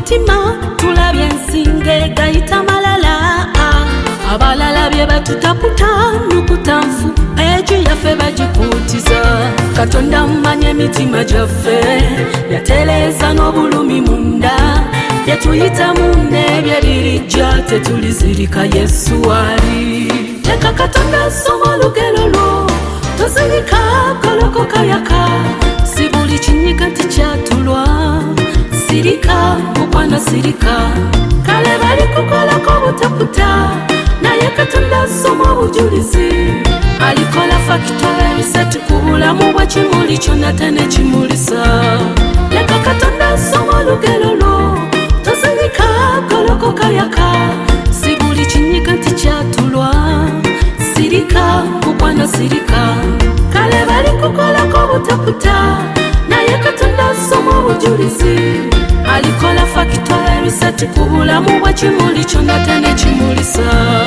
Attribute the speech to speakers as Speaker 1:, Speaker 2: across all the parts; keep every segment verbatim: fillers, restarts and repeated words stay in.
Speaker 1: mutima tulabye ensinge gayita malala abalala bye batutaputa nukutanfu ejo yaffe bagikutiza Katonda mmanye emitima gyaffe yateleza n'obulumi munda yatuyita munne byebirijja tetulizirika Yesu wali leka Katonda soma olugero lwo tozirika golokoka yaka si buli kinyiga nti kyatulwa sirika mukwana sirika kale bali kukolako butaputa naye Katonda soma obujulizi alikola factory reset ku bulamu bwa kimuli kyonna tenekimulisa leka Katonda soma olugero lwo tozirika golokoka yaka si buli kinyiga nti kyatulwa sirika mukwana sirika kale bali kukolako butaputa naye Katonda soma obujulizi alikola factory reset ku bulamu bwa kimuli kyonna tenekimulisa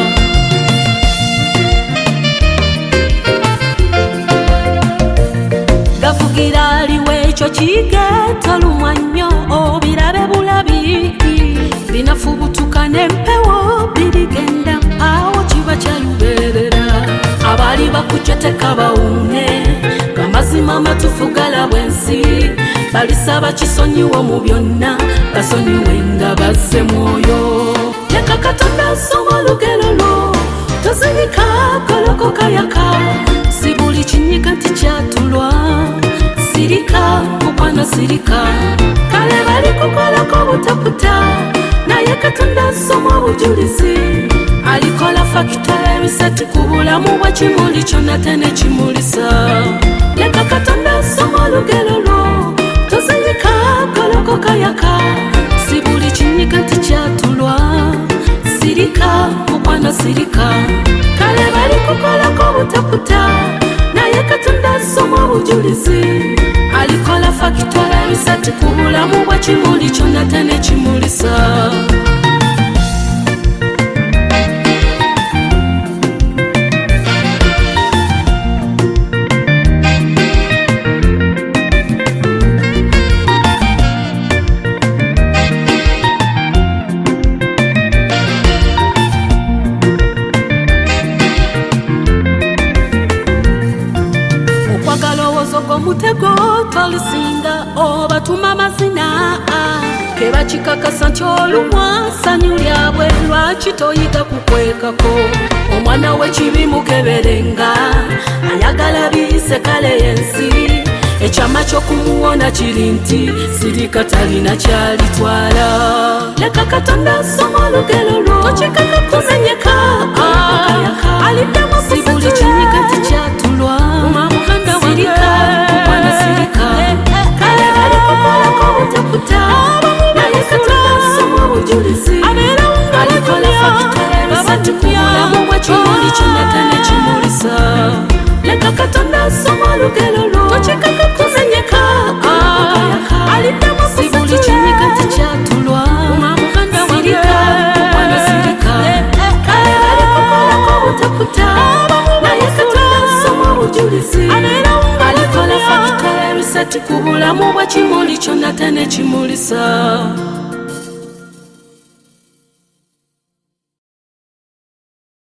Speaker 1: gavugira aliwe ekyo kigeto lumwanyo obirabe bulabi binafubutuka n'empewo birigenda awo kiba kyaluberera abali bakujja tekabawune gamazima amatufu galabwa ensi balisaba kisonyiwo mu byonna basonyiwe nga bazze mwoyo leka Katonda soma olugero lwo tozirika golokoka yaka si buli kinyiga nti kyatulwa sirika mukwana sirika kale bali kukolako butaputa naye Katonda soma obujulizi alikola factory reset ku bulamu bwa kimuli kyonna tenekimulisa leka Katonda soma olugero lwo tozirika golokoka yaka si buli kinyiga nti kyatulwa sirika mukwana sirika kale bali kukolako butaputa naye Katonda soma obujulizi alikola factory reset ku bulamu bwa kimuli kyonna tenekimulisa mutego tolisinga obatuma mazina keba kikakasa nti olumwa sanyu lyabwe lwaki toyiga kukwekako omwana w'ekibi mukeberenga ayagala biyise kale yensi ekyama ky'okumuwona kiri nti sirika talina kyalitwala leka Katonda soma olugero lwo tokikakakuzenyeka aliddemu si buli kinyiga nti kyatulwa sirika mukwana sirika kale bali kukolako butaputa naye Katonda soma obujulizi alikola factory reset ku bulamu bwa kimuli kyonna tenekimulisa leka Katonda soma olugero lwo tokikakakuzenyeka aliddemu si buli kinyiga nti kyatulwa sirika mukwana sirika kale bali kukolako butaputa naye Katonda soma obujulizi alikola factory reset ku bulamu bwa kimuli kyonna tenekimulisa